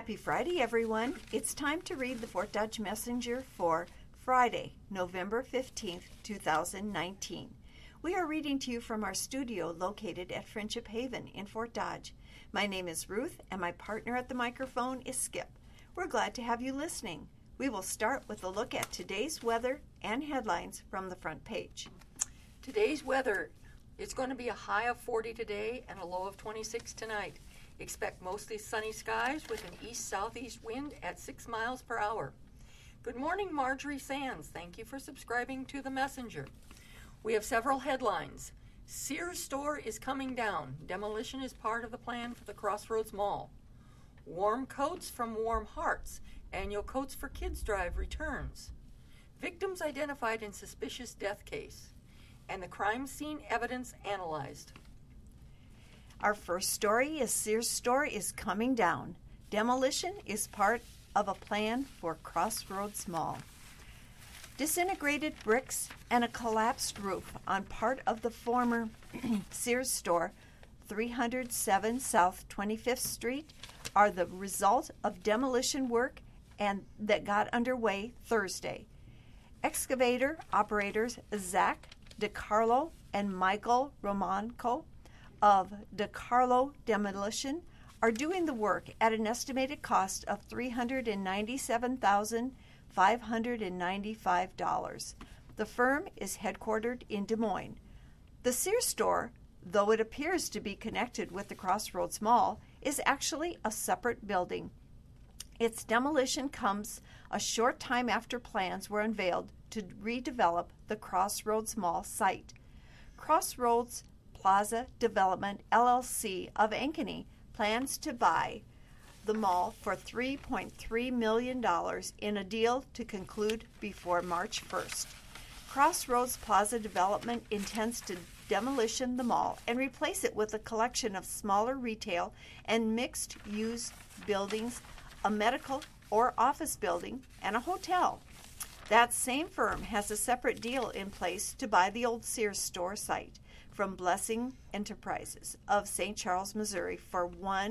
Happy Friday, everyone. It's time to read the Fort Dodge Messenger for Friday, November 15th, 2019. We are reading to you from our studio located at Friendship Haven in Fort Dodge. My name is Ruth, and my partner at the microphone is Skip. We're glad to have you listening. We will start with a look at today's weather and headlines from the front page. Today's weather is going to be a high of 40 today and a low of 26 tonight. Expect mostly sunny skies with an east-southeast wind at 6 miles per hour. Good morning, Marjorie Sands. Thank you for subscribing to the Messenger. We have several headlines. Sears store is coming down. Demolition is part of the plan for the Crossroads Mall. Warm coats from Warm Hearts. Annual Coats for Kids Drive returns. Victims identified in suspicious death case. And the crime scene evidence analyzed. Our first story is Sears store is coming down. Demolition is part of a plan for Crossroads Mall. Disintegrated bricks and a collapsed roof on part of the former Sears store, 307 South 25th Street, are the result of demolition work and that got underway Thursday. Excavator operators Zach DiCarlo and Michael Romanco of DiCarlo Demolition are doing the work at an estimated cost of $397,595. The firm is headquartered in Des Moines. The Sears store, though it appears to be connected with the Crossroads Mall, is actually a separate building. Its demolition comes a short time after plans were unveiled to redevelop the Crossroads Mall site. Crossroads Plaza Development, LLC of Ankeny plans to buy the mall for $3.3 million in a deal to conclude before March 1st. Crossroads Plaza Development intends to demolition the mall and replace it with a collection of smaller retail and mixed-use buildings, a medical or office building, and a hotel. That same firm has a separate deal in place to buy the old Sears store site from Blessing Enterprises of St. Charles, Missouri for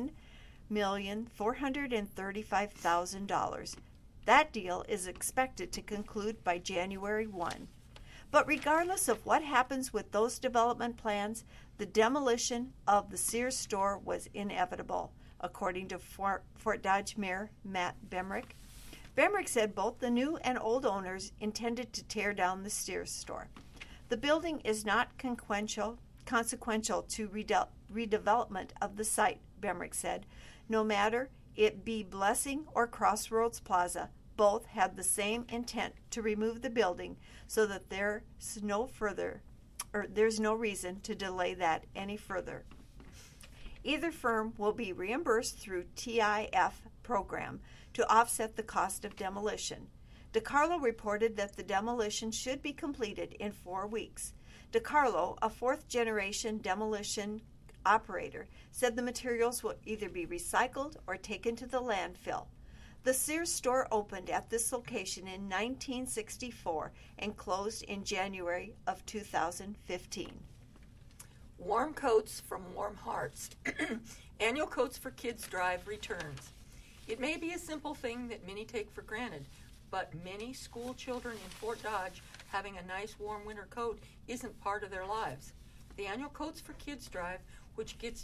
$1,435,000. That deal is expected to conclude by January 1. But regardless of what happens with those development plans, the demolition of the Sears store was inevitable, according to Fort Dodge Mayor Matt Bemrick. Bemrick said both the new and old owners intended to tear down the Sears store. The building is not consequential to redevelopment of the site, Bemrick said. No matter it be Blessing or Crossroads Plaza, both had the same intent to remove the building so that there's no reason to delay that any further. Either firm will be reimbursed through TIF program to offset the cost of demolition. DiCarlo reported that the demolition should be completed in 4 weeks. DiCarlo, a fourth-generation demolition operator, said the materials will either be recycled or taken to the landfill. The Sears store opened at this location in 1964 and closed in January of 2015. Warm Coats from Warm Hearts. Annual Coats for Kids Drive returns. It may be a simple thing that many take for granted, but many school children in Fort Dodge having a nice warm winter coat isn't part of their lives. The Annual Coats for Kids Drive, which gets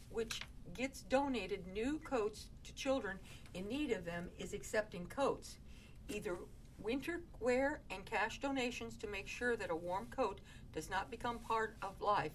donated new coats to children in need of them, is accepting coats, either winter wear and cash donations to make sure that a warm coat does not become part of life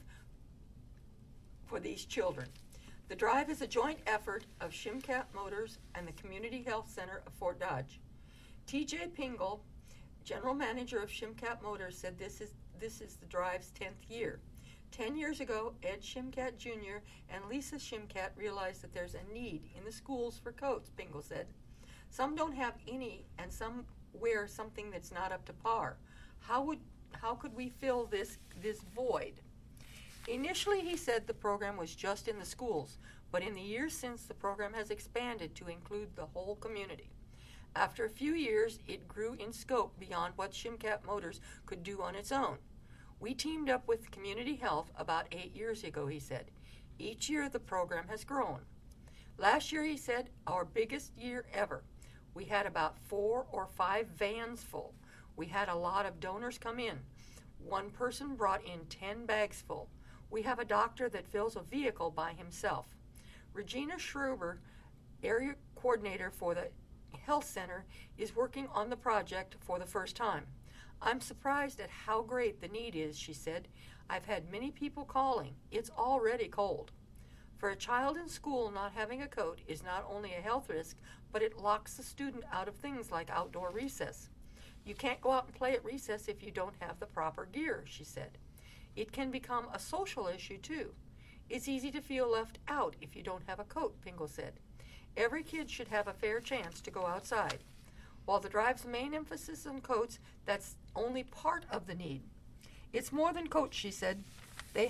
for these children. The drive is a joint effort of Shimcat Motors and the Community Health Center of Fort Dodge. T.J. Pingle, general manager of Shimcat Motors, said this is the drive's 10th year. 10 years ago, Ed Shimcat Jr. and Lisa Shimcat realized that there's a need in the schools for coats, Pingle said. Some don't have any, and some wear something that's not up to par. How could we fill this void? Initially, he said the program was just in the schools, but in the years since, the program has expanded to include the whole community. After a few years, it grew in scope beyond what Shimcat Motors could do on its own. We teamed up with Community Health about 8 years ago, he said. Each year, the program has grown. Last year, he said, our biggest year ever. We had about 4 or 5 vans full. We had a lot of donors come in. One person brought in 10 bags full. We have a doctor that fills a vehicle by himself. Regina Schruber, area coordinator for the health center, is working on the project for the first time. I'm surprised at how great the need is, she said. I've had many people calling. It's already cold. For a child in school, not having a coat is not only a health risk, but it locks the student out of things like outdoor recess. You can't go out and play at recess if you don't have the proper gear, she said. It can become a social issue, too. It's easy to feel left out if you don't have a coat, Pingle said. Every kid should have a fair chance to go outside. While the drive's main emphasis on coats, that's only part of the need. It's more than coats, she said. They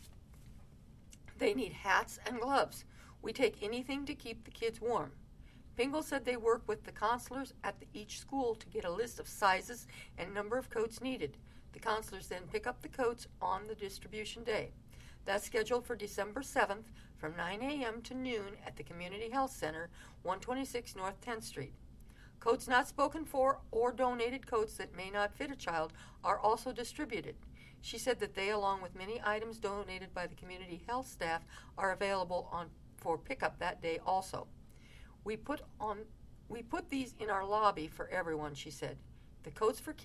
need hats and gloves. We take anything to keep the kids warm. Pingle said they work with the counselors at each school to get a list of sizes and number of coats needed. The counselors then pick up the coats on the distribution day. That's scheduled for December 7th from 9 a.m. to noon at the Community Health Center, 126 North 10th Street. Coats not spoken for or donated coats that may not fit a child are also distributed. She said that they, along with many items donated by the community health staff, are available for pickup that day also. We put these in our lobby for everyone, she said. The Coats for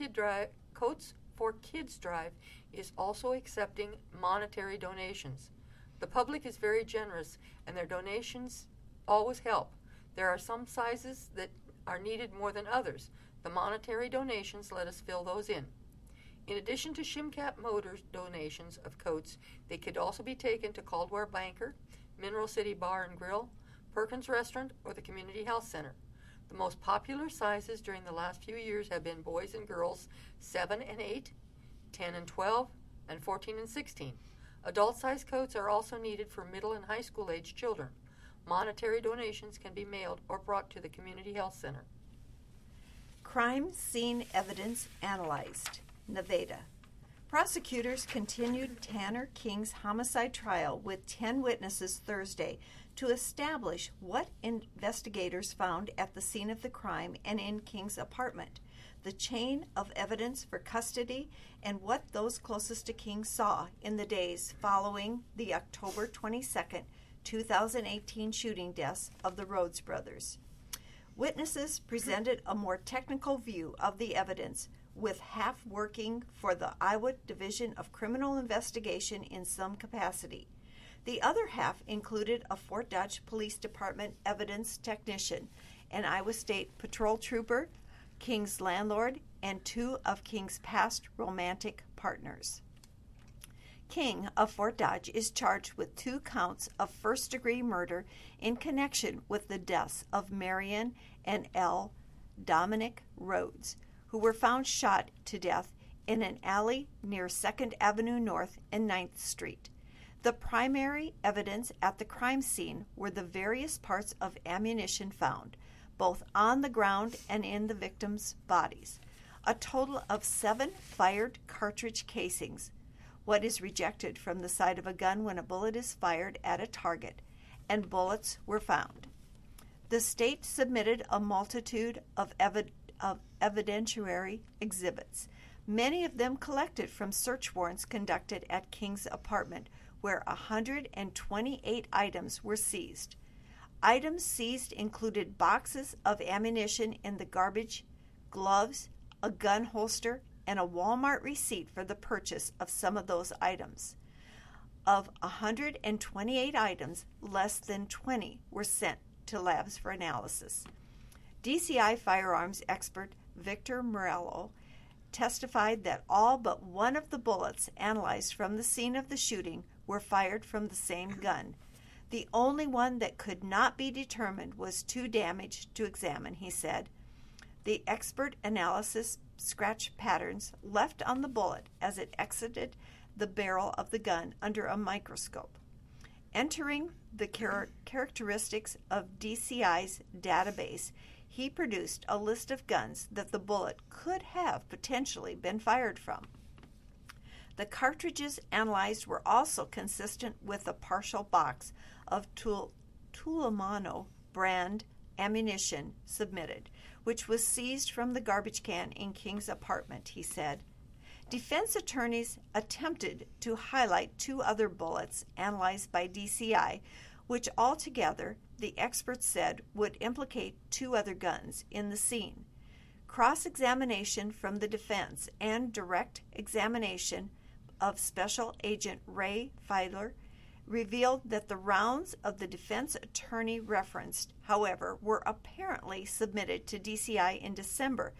Kids drive is also accepting monetary donations. The public is very generous, and their donations always help. There are some sizes that are needed more than others. The monetary donations let us fill those in. In addition to Shimcat Motors donations of coats, they could also be taken to Caldwell Banker, Mineral City Bar and Grill, Perkins Restaurant, or the Community Health Center. The most popular sizes during the last few years have been boys and girls 7 and 8, 10 and 12, and 14 and 16. Adult-sized coats are also needed for middle and high school-age children. Monetary donations can be mailed or brought to the Community Health Center. Crime scene evidence analyzed. Nevada. Prosecutors continued Tanner King's homicide trial with 10 witnesses Thursday to establish what investigators found at the scene of the crime and in King's apartment, the chain of evidence for custody, and what those closest to King saw in the days following the October 22, 2018 shooting deaths of the Rhodes brothers. Witnesses presented a more technical view of the evidence, with half working for the Iowa Division of Criminal Investigation in some capacity. The other half included a Fort Dodge Police Department evidence technician, an Iowa State Patrol trooper, King's landlord, and 2 of King's past romantic partners. King of Fort Dodge is charged with 2 counts of first-degree murder in connection with the deaths of Marion and L. Dominic Rhodes, who were found shot to death in an alley near 2nd Avenue North and 9th Street. The primary evidence at the crime scene were the various parts of ammunition found, both on the ground and in the victims' bodies. A total of 7 fired cartridge casings, what is rejected from the side of a gun when a bullet is fired at a target, and bullets were found. The state submitted a multitude of evidentiary exhibits, many of them collected from search warrants conducted at King's apartment, where 128 items were seized. Items seized included boxes of ammunition in the garbage, gloves, a gun holster, and a Walmart receipt for the purchase of some of those items. Of 128 items, less than 20 were sent to labs for analysis. DCI firearms expert Victor Morello testified that all but one of the bullets analyzed from the scene of the shooting were fired from the same gun. The only one that could not be determined was too damaged to examine, he said. The expert analysis scratch patterns left on the bullet as it exited the barrel of the gun under a microscope. Entering the characteristics of DCI's database, he produced a list of guns that the bullet could have potentially been fired from. The cartridges analyzed were also consistent with a partial box of tool Tulamano brand ammunition submitted, which was seized from the garbage can in King's apartment, he said. Defense attorneys attempted to highlight 2 other bullets analyzed by DCI, which altogether, the experts said, would implicate 2 other guns in the scene. Cross-examination from the defense and direct examination of Special Agent Ray Fiedler revealed that the rounds of the defense attorney referenced, however, were apparently submitted to DCI in December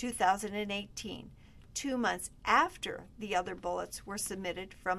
2018, 2 months after the other bullets were submitted from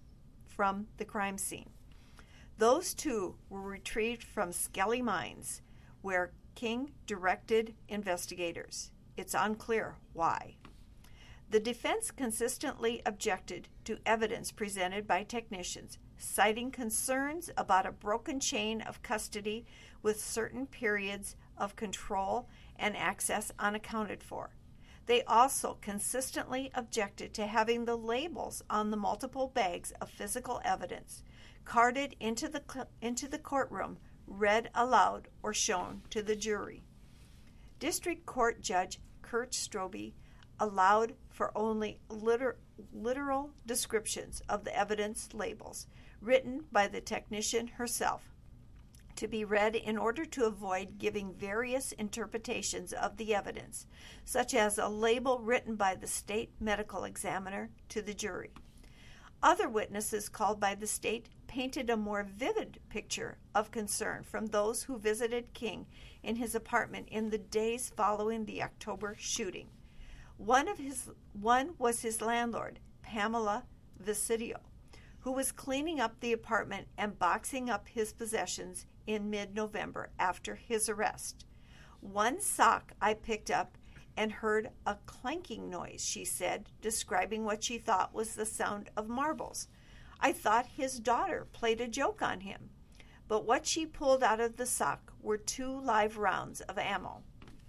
the crime scene. Those 2 were retrieved from Skelly Mines, where King directed investigators. It's unclear why. The defense consistently objected to evidence presented by technicians, citing concerns about a broken chain of custody with certain periods of control and access unaccounted for. They also consistently objected to having the labels on the multiple bags of physical evidence carted into the courtroom, read aloud, or shown to the jury. District Court Judge Kurt Strobel allowed for only literal descriptions of the evidence labels, written by the technician herself, to be read in order to avoid giving various interpretations of the evidence, such as a label written by the state medical examiner to the jury. Other witnesses called by the state painted a more vivid picture of concern from those who visited King in his apartment in the days following the October shooting. One was his landlord, Pamela Visidio, who was cleaning up the apartment and boxing up his possessions in mid-November after his arrest. "One sock I picked up and heard a clanking noise," she said, describing what she thought was the sound of marbles. "I thought his daughter played a joke on him." But what she pulled out of the sock were 2 live rounds of ammo.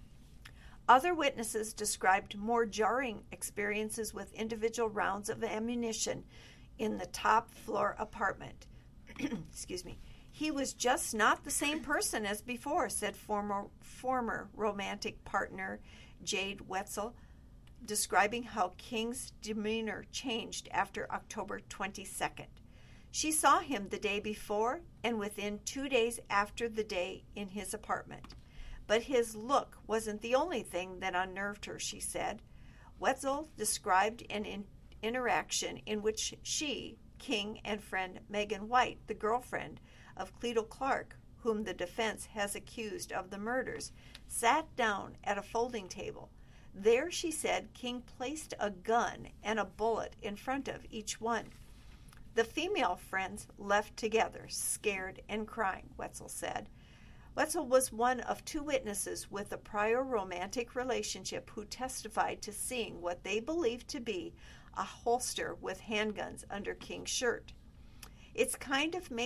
Other witnesses described more jarring experiences with individual rounds of ammunition in the top floor apartment. Excuse me. "He was just not the same person as before," said former romantic partner Jade Wetzel, describing how King's demeanor changed after October 22nd. She saw him the day before and within 2 days after the day in his apartment. But his look wasn't the only thing that unnerved her, she said. Wetzel described an interaction in which she, King, and friend Megan White, the girlfriend of Cleto Clark, whom the defense has accused of the murders, sat down at a folding table. There, she said, King placed a gun and a bullet in front of each one. The female friends left together, scared and crying, Wetzel said. Wetzel was one of 2 witnesses with a prior romantic relationship who testified to seeing what they believed to be a holster with handguns under King's shirt. It's kind of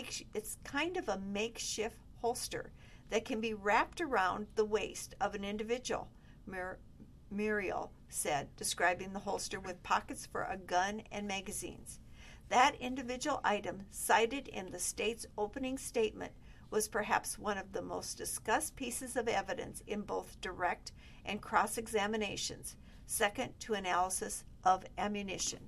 a makeshift holster that can be wrapped around the waist of an individual, Muriel said, describing the holster with pockets for a gun and magazines. That individual item, cited in the state's opening statement, was perhaps one of the most discussed pieces of evidence in both direct and cross-examinations, second to analysis of ammunition.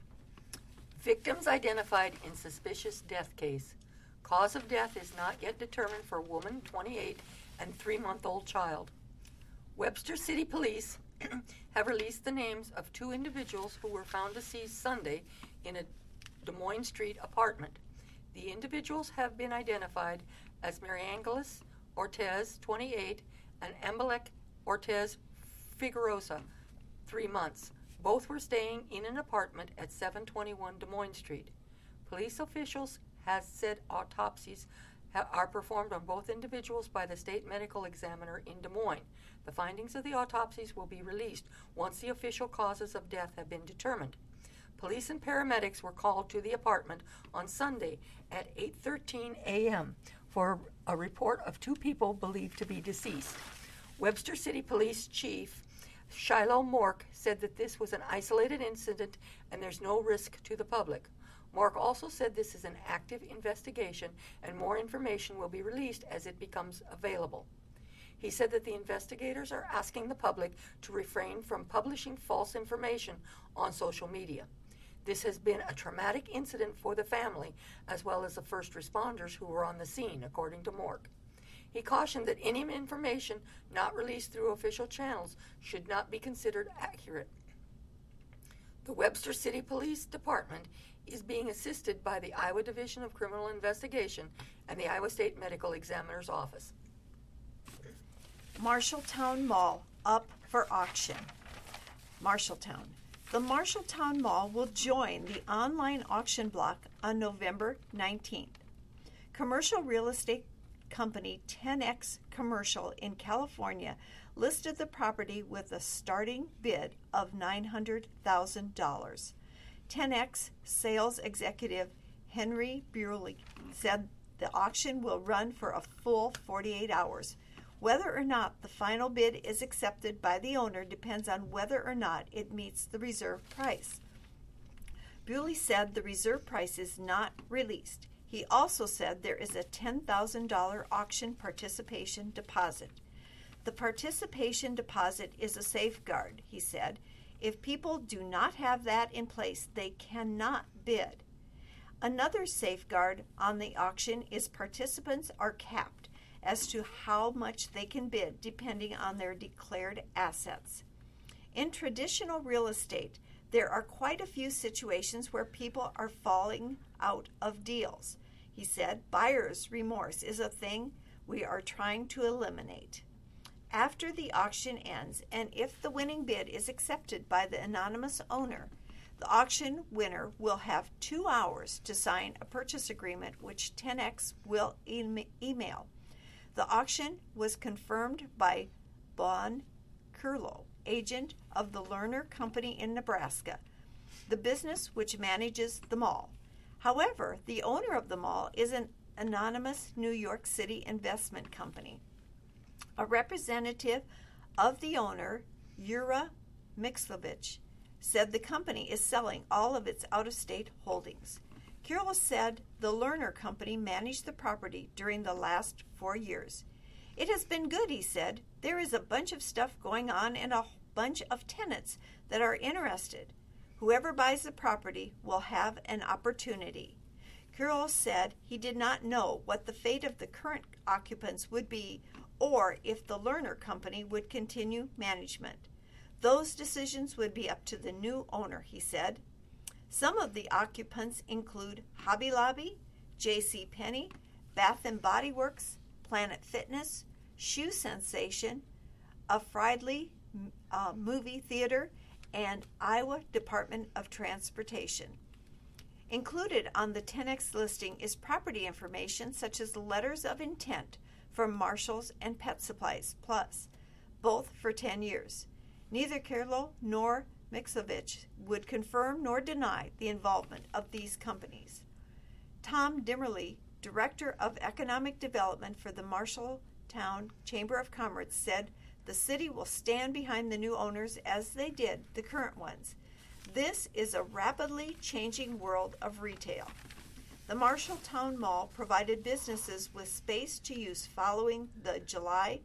Victims identified in suspicious death case. Cause of death is not yet determined for woman 28 and 3-month-old child. Webster City Police have released the names of 2 individuals who were found deceased Sunday in a Des Moines Street apartment. The individuals have been identified as Mariangelis Ortez, 28, and Amalek Ortez Figueroa, 3 months. Both were staying in an apartment at 721 Des Moines Street. Police officials have said autopsies are performed on both individuals by the state medical examiner in Des Moines. The findings of the autopsies will be released once the official causes of death have been determined. Police and paramedics were called to the apartment on Sunday at 8:13 a.m. for a report of 2 people believed to be deceased. Webster City Police Chief Shiloh Mork said that this was an isolated incident and there's no risk to the public. Mark also said this is an active investigation and more information will be released as it becomes available. He said that the investigators are asking the public to refrain from publishing false information on social media. This has been a traumatic incident for the family as well as the first responders who were on the scene, according to Mork. He cautioned that any information not released through official channels should not be considered accurate. The Webster City Police Department is being assisted by the Iowa Division of Criminal Investigation and the Iowa State Medical Examiner's Office. Marshalltown Mall up for auction. Marshalltown. The Marshalltown Mall will join the online auction block on November 19th. Commercial real estate company 10X Commercial in California listed the property with a starting bid of $900,000. 10X sales executive Henry Bewley said the auction will run for a full 48 hours. Whether or not the final bid is accepted by the owner depends on whether or not it meets the reserve price. Bewley said the reserve price is not released. He also said there is a $10,000 auction participation deposit. The participation deposit is a safeguard, he said. If people do not have that in place, they cannot bid. Another safeguard on the auction is participants are capped as to how much they can bid depending on their declared assets. In traditional real estate, there are quite a few situations where people are falling out of deals. He said, buyer's remorse is a thing we are trying to eliminate. After the auction ends, and if the winning bid is accepted by the anonymous owner, the auction winner will have 2 hours to sign a purchase agreement which 10X will email. The auction was confirmed by Bon Curlow, agent of the Lerner Company in Nebraska, the business which manages the mall. However, the owner of the mall is an anonymous New York City investment company. A representative of the owner, Yura Mixlovich, said the company is selling all of its out-of-state holdings. Curlow said the Lerner Company managed the property during the last 4 years. It has been good, he said. There is a bunch of stuff going on and a bunch of tenants that are interested. Whoever buys the property will have an opportunity. Curlow said he did not know what the fate of the current occupants would be or if the Lerner Company would continue management. Those decisions would be up to the new owner, he said. Some of the occupants include Hobby Lobby, J.C. Penney, Bath & Body Works, Planet Fitness, Shoe Sensation, a Friedley movie theater, and Iowa Department of Transportation. Included on the 10X listing is property information such as letters of intent from Marshalls and Pet Supplies Plus, both for 10 years. Neither Curlow nor Mixlovich would confirm nor deny the involvement of these companies. Tom Dimmerly, Director of Economic Development for the Marshalltown Chamber of Commerce, said the city will stand behind the new owners as they did the current ones. This is a rapidly changing world of retail. The Marshalltown Mall provided businesses with space to use following the July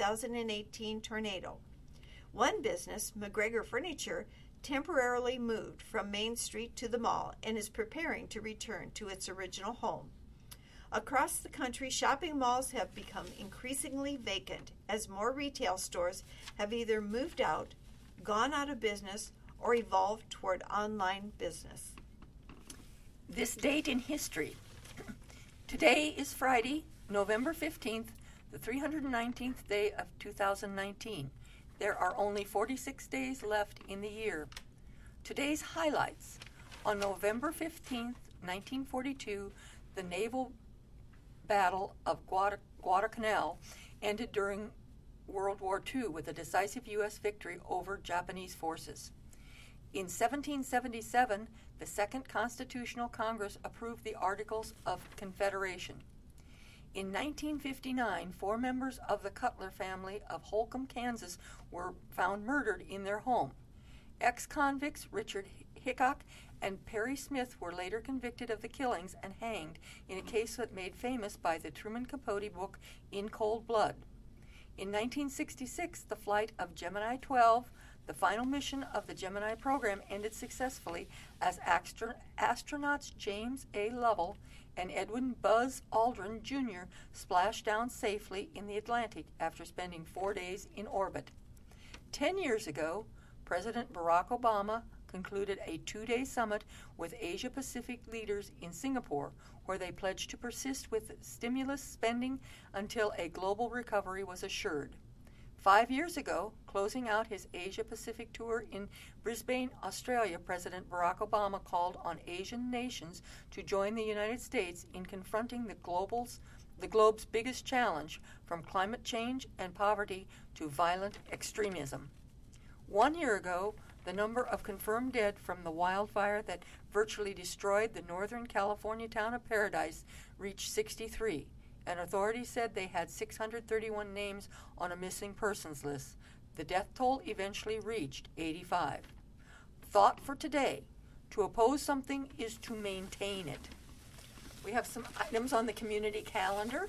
2018 tornado. One business, McGregor Furniture, temporarily moved from Main Street to the mall and is preparing to return to its original home. Across the country, shopping malls have become increasingly vacant as more retail stores have either moved out, gone out of business, or evolved toward online business. This date in history. Today is Friday, November 15th, the 319th day of 2019. There are only 46 days left in the year. Today's highlights. On November 15th, 1942, the naval battle of Guadalcanal ended during World War II with a decisive U.S. victory over Japanese forces. In 1777, the Second Constitutional Congress approved the Articles of Confederation. In 1959, 4 members of the Cutler family of Holcomb, Kansas, were found murdered in their home. Ex-convicts Richard Hickok and Perry Smith were later convicted of the killings and hanged in a case that made famous by the Truman Capote book In Cold Blood. In 1966, the flight of Gemini 12, the final mission of the Gemini program, ended successfully as astronauts James A. Lovell and Edwin Buzz Aldrin Jr. splashed down safely in the Atlantic after spending 4 days in orbit. 10 years ago, President Barack Obama concluded a 2-day summit with Asia-Pacific leaders in Singapore, where they pledged to persist with stimulus spending until a global recovery was assured. 5 years ago, closing out his Asia-Pacific tour in Brisbane, Australia, President Barack Obama called on Asian nations to join the United States in confronting the globe's biggest challenge, from climate change and poverty to violent extremism. 1 year ago, the number of confirmed dead from the wildfire that virtually destroyed the Northern California town of Paradise reached 63, and authorities said they had 631 names on a missing persons list. The death toll eventually reached 85. Thought for today: to oppose something is to maintain it. We have some items on the community calendar.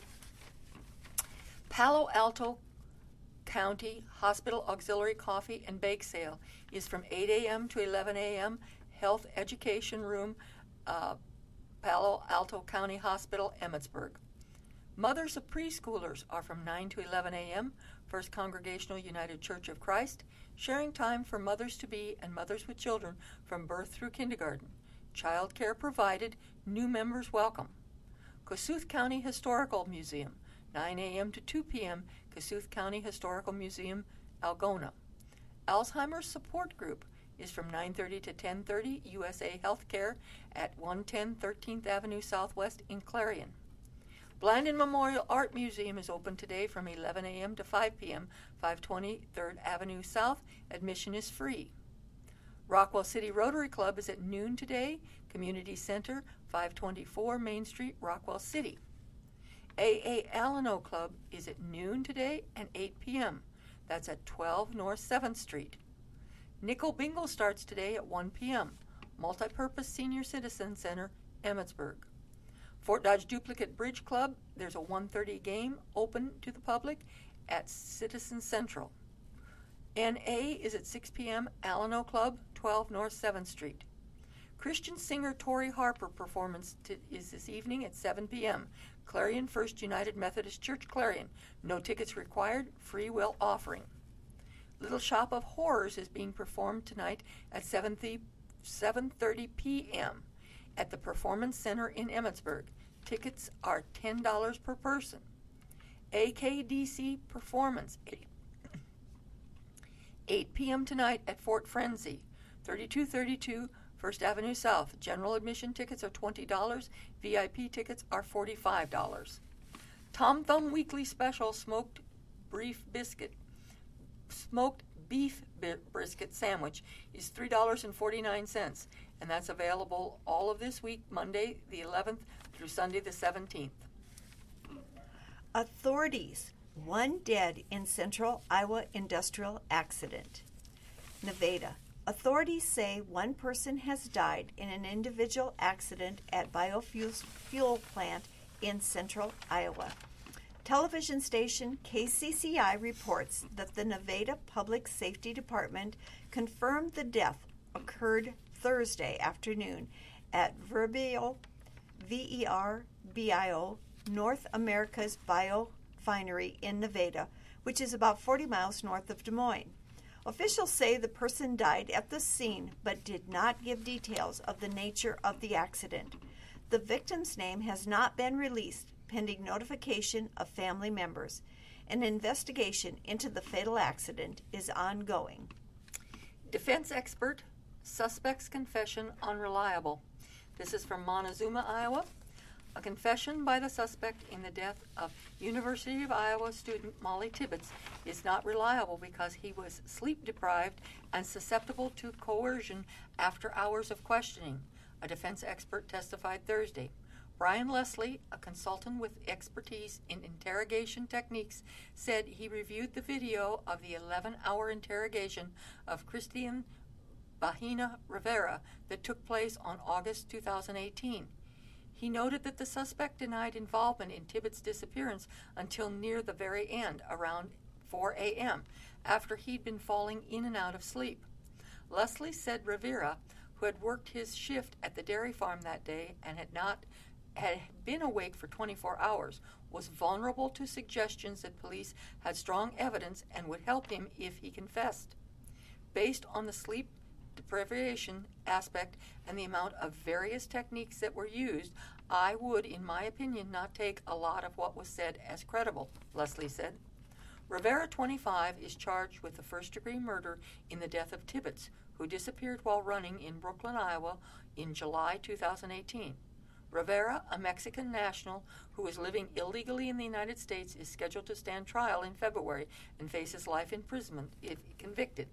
Palo Alto County Hospital Auxiliary Coffee and Bake Sale is from 8 a.m. to 11 a.m. Health Education Room, Palo Alto County Hospital, Emmitsburg. Mothers of preschoolers are from 9 to 11 a.m. First Congregational United Church of Christ, sharing time for mothers-to-be and mothers with children from birth through kindergarten. Child care provided, new members welcome. Kossuth County Historical Museum, 9 a.m. to 2 p.m., Kossuth County Historical Museum, Algona. Alzheimer's Support Group is from 9:30 to 10:30, USA Healthcare at 110 13th Avenue Southwest in Clarion. Blandin Memorial Art Museum is open today from 11 a.m. to 5 p.m., 520 3rd Avenue South. Admission is free. Rockwell City Rotary Club is at noon today, Community Center, 524 Main Street, Rockwell City. AA Alano Club is at noon today and 8 p.m. That's at 12 North 7th Street. Nickel Bingo starts today at 1 p.m. Multipurpose Senior Citizen Center, Emmitsburg. Fort Dodge Duplicate Bridge Club, there's a 1:30 game open to the public at Citizen Central. NA is at 6 p.m. Alano Club, 12 North 7th Street. Christian singer Tori Harper performance is this evening at 7 p.m. Clarion First United Methodist Church, Clarion. No tickets required, free will offering. Little Shop of Horrors is being performed tonight at 7:30 p.m. at the Performance Center in Emmitsburg. Tickets are $10 per person. AKDC Performance, 8 p.m. tonight at Fort Frenzy, 3232 First Avenue South. General admission tickets are $20. VIP tickets are $45. Tom Thumb Weekly Special Smoked Beef Brisket Sandwich is $3.49, and that's available all of this week, Monday the 11th through Sunday the 17th. Authorities: 1 dead in Central Iowa industrial accident. Nevada: authorities say 1 person has died in an individual accident at biofuel plant in Central Iowa. Television station KCCI reports that the Nevada Public Safety Department confirmed the death occurred Thursday afternoon at Verbio, VERBIO, North America's Biofinery in Nevada, which is about 40 miles north of Des Moines. Officials say the person died at the scene but did not give details of the nature of the accident. The victim's name has not been released, pending notification of family members. An investigation into the fatal accident is ongoing. Defense expert: suspect's confession unreliable. This is from Montezuma, Iowa. A confession by the suspect in the death of University of Iowa student Molly Tibbetts is not reliable because he was sleep-deprived and susceptible to coercion after hours of questioning, a defense expert testified Thursday. Brian Leslie, a consultant with expertise in interrogation techniques, said he reviewed the video of the 11-hour interrogation of Christian Bahena Rivera that took place on August 2018. He noted that the suspect denied involvement in Tibbetts' disappearance until near the very end, around 4 a.m., after he'd been falling in and out of sleep. Leslie said Rivera, who had worked his shift at the dairy farm that day and had been awake for 24 hours, was vulnerable to suggestions that police had strong evidence and would help him if he confessed. Based on the sleep deprivation aspect and the amount of various techniques that were used, I would, in my opinion, not take a lot of what was said as credible, Leslie said. Rivera, 25, is charged with the first-degree murder in the death of Tibbetts, who disappeared while running in Brooklyn, Iowa in July 2018. Rivera, a Mexican national who is living illegally in the United States, is scheduled to stand trial in February and faces life imprisonment if convicted.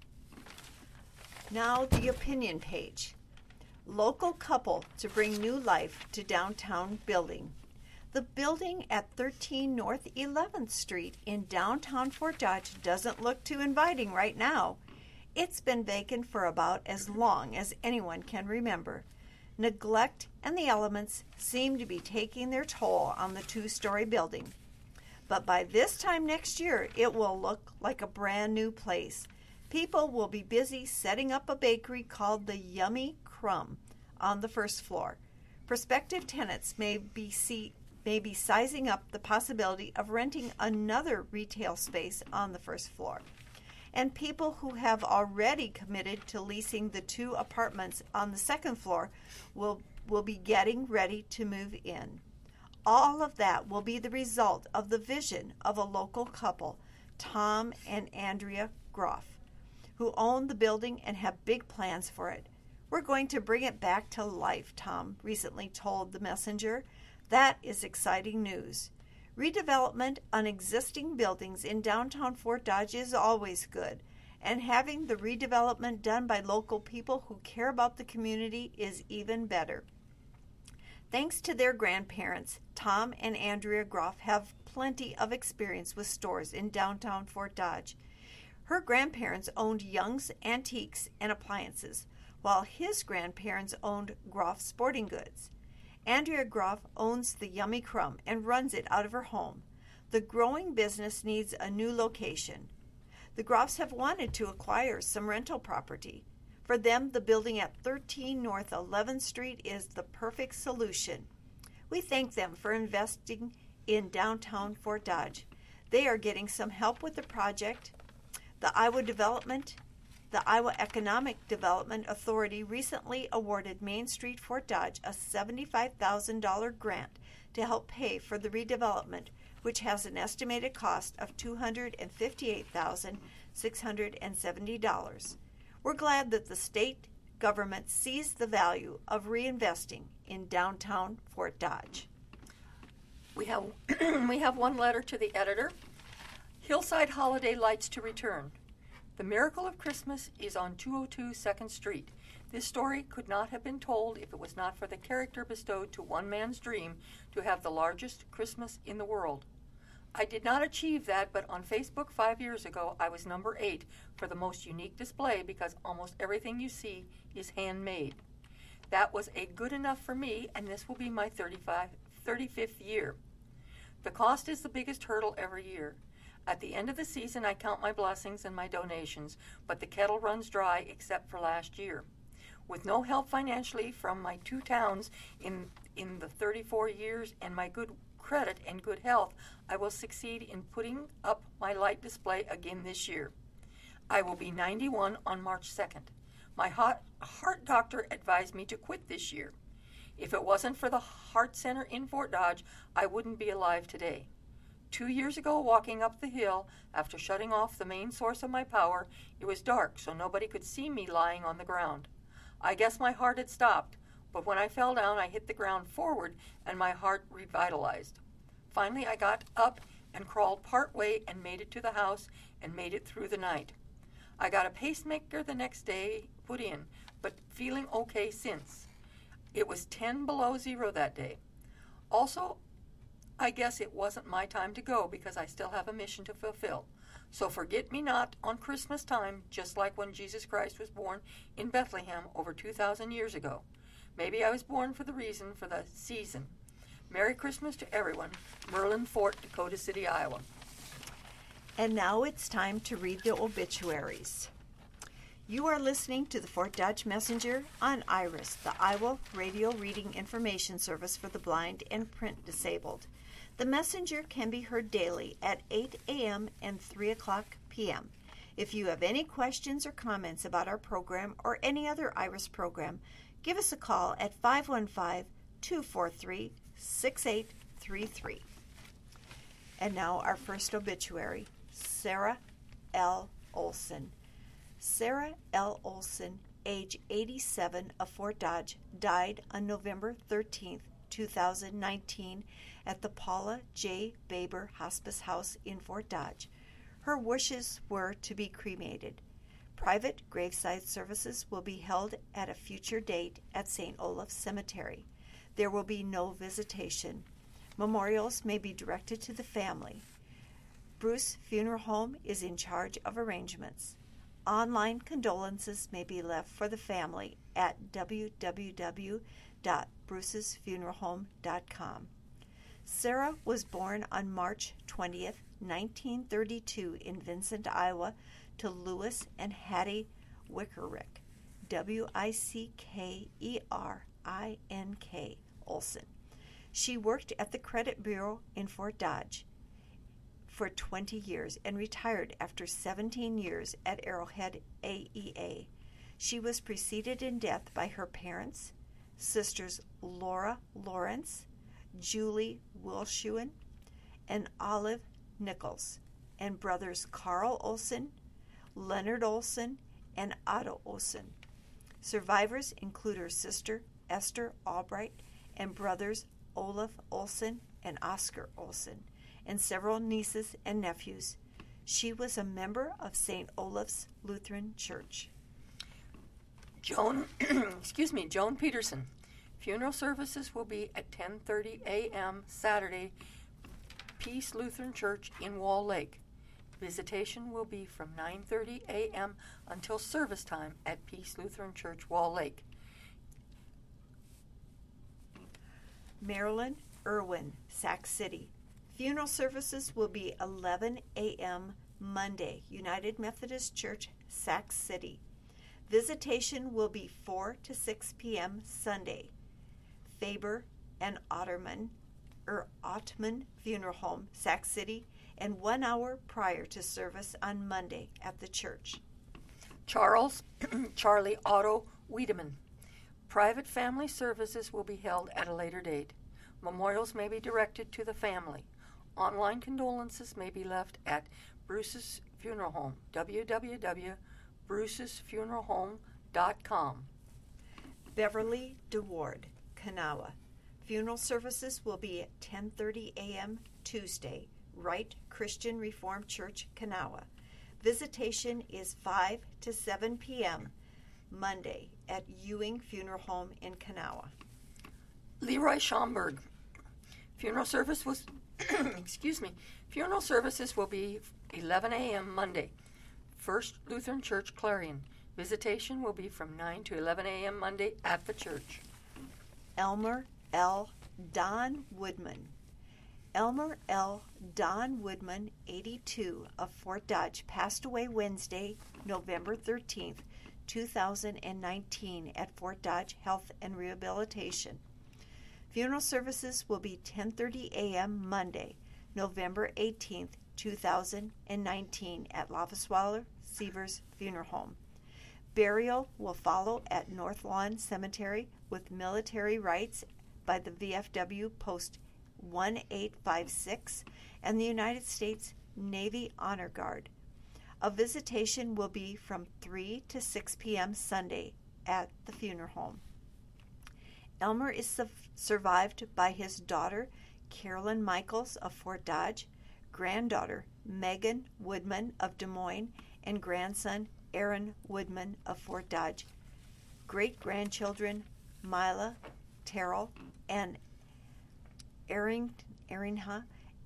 Now the opinion page. Local couple to bring new life to downtown building. The building at 13 North 11th Street in downtown Fort Dodge doesn't look too inviting right now. It's been vacant for about as long as anyone can remember. Neglect and the elements seem to be taking their toll on the two-story building. But by this time next year, it will look like a brand new place. People will be busy setting up a bakery called the Yummy Crumb on the first floor. Prospective tenants may be sizing up the possibility of renting another retail space on the first floor. And people who have already committed to leasing the 2 apartments on the second floor will be getting ready to move in. All of that will be the result of the vision of a local couple, Tom and Andrea Groff, who own the building and have big plans for it. We're going to bring it back to life, Tom recently told the Messenger. That is exciting news. Redevelopment on existing buildings in downtown Fort Dodge is always good, and having the redevelopment done by local people who care about the community is even better. Thanks to their grandparents, Tom and Andrea Groff have plenty of experience with stores in downtown Fort Dodge. Her grandparents owned Young's Antiques and Appliances, while his grandparents owned Groff Sporting Goods. Andrea Groff owns the Yummy Crumb and runs it out of her home. The growing business needs a new location. The Groffs have wanted to acquire some rental property. For them, the building at 13 North 11th Street is the perfect solution. We thank them for investing in downtown Fort Dodge. They are getting some help with the project. The Iowa Economic Development Authority recently awarded Main Street Fort Dodge a $75,000 grant to help pay for the redevelopment, which has an estimated cost of $258,670. We're glad that the state government sees the value of reinvesting in downtown Fort Dodge. We have one letter to the editor. Hillside Holiday Lights to return. The miracle of Christmas is on 202 2nd Street. This story could not have been told if it was not for the character bestowed to one man's dream to have the largest Christmas in the world. I did not achieve that, but on Facebook 5 years ago, I was number 8 for the most unique display because almost everything you see is handmade. That was a good enough for me, and this will be my 35th year. The cost is the biggest hurdle every year. At the end of the season, I count my blessings and my donations, but the kettle runs dry except for last year. With no help financially from my 2 towns in the 34 years and my good credit and good health, I will succeed in putting up my light display again this year. I will be 91 on March 2nd. My heart doctor advised me to quit this year. If it wasn't for the Heart Center in Fort Dodge, I wouldn't be alive today. 2 years ago, walking up the hill, after shutting off the main source of my power, it was dark, so nobody could see me lying on the ground. I guess my heart had stopped, but when I fell down, I hit the ground forward, and my heart revitalized. Finally, I got up and crawled part way and made it to the house and made it through the night. I got a pacemaker the next day put in, but feeling okay since. It was 10 below zero that day. Also, I guess it wasn't my time to go because I still have a mission to fulfill. So forget me not on Christmas time, just like when Jesus Christ was born in Bethlehem over 2,000 years ago. Maybe I was born for the reason, for the season. Merry Christmas to everyone. Merlin Fort, Dakota City, Iowa. And now it's time to read the obituaries. You are listening to the Fort Dodge Messenger on IRIS, the Iowa Radio Reading Information Service for the blind and print disabled. The Messenger can be heard daily at 8 a.m. and 3 o'clock p.m. If you have any questions or comments about our program or any other IRIS program, give us a call at 515-243-6833. And now our first obituary, Sarah L. Olson. Sarah L. Olson, age 87, of Fort Dodge, died on November 13, 2019 at the Paula J. Baber Hospice House in Fort Dodge. Her wishes were to be cremated. Private graveside services will be held at a future date at St. Olaf's Cemetery. There will be no visitation. Memorials may be directed to the family. Bruce Funeral Home is in charge of arrangements. Online condolences may be left for the family at www.brucesfuneralhome.com. Sarah was born on March 20th, 1932 in Vincent, Iowa, to Louis and Hattie Wickerink, Wickerink Olson. She worked at the Credit Bureau in Fort Dodge for 20 years and retired after 17 years at Arrowhead AEA. She was preceded in death by her parents, sisters Laura Lawrence, Julie Wilschuan, and Olive Nichols, and brothers Carl Olson, Leonard Olson, and Otto Olson. Survivors include her sister Esther Albright and brothers Olaf Olson and Oscar Olson, and several nieces and nephews. She was a member of St. Olaf's Lutheran Church. Joan Peterson. Funeral services will be at 10:30 a.m. Saturday, Peace Lutheran Church in Wall Lake. Visitation will be from 9:30 a.m. until service time at Peace Lutheran Church, Wall Lake. Marilyn Irwin, Sac City. Funeral services will be 11 a.m. Monday, United Methodist Church, Sac City. Visitation will be 4 to 6 p.m. Sunday. Faber and Ottman Funeral Home, Sac City, and 1 hour prior to service on Monday at the church. Charlie Otto Wiedemann. Private family services will be held at a later date. Memorials may be directed to the family. Online condolences may be left at Bruce's Funeral Home, www.brucesfuneralhome.com. Beverly DeWard, Kanawha. Funeral services will be at 10:30 a.m. Tuesday, Wright Christian Reformed Church, Kanawha. Visitation is 5 to 7 p.m. Monday at Ewing Funeral Home in Kanawha. Leroy Schomburg. Funeral services will be 11 a.m. Monday. First Lutheran Church, Clarion. Visitation will be from 9 to 11 a.m. Monday at the church. Elmer L. Don Woodman. Elmer L. Don Woodman, 82, of Fort Dodge, passed away Wednesday, November 13th, 2019 at Fort Dodge Health and Rehabilitation. Funeral services will be 10:30 a.m. Monday, November 18th, 2019 at Lavaswaller Severs Funeral Home. Burial will follow at North Lawn Cemetery with military rites by the VFW Post 1856 and the United States Navy Honor Guard. A visitation will be from 3 to 6 p.m. Sunday at the funeral home. Elmer is survived by his daughter, Carolyn Michaels of Fort Dodge, granddaughter, Megan Woodman of Des Moines, and grandson, Aaron Woodman of Fort Dodge. Great-grandchildren, Mila, Terrell, and Aryhnha,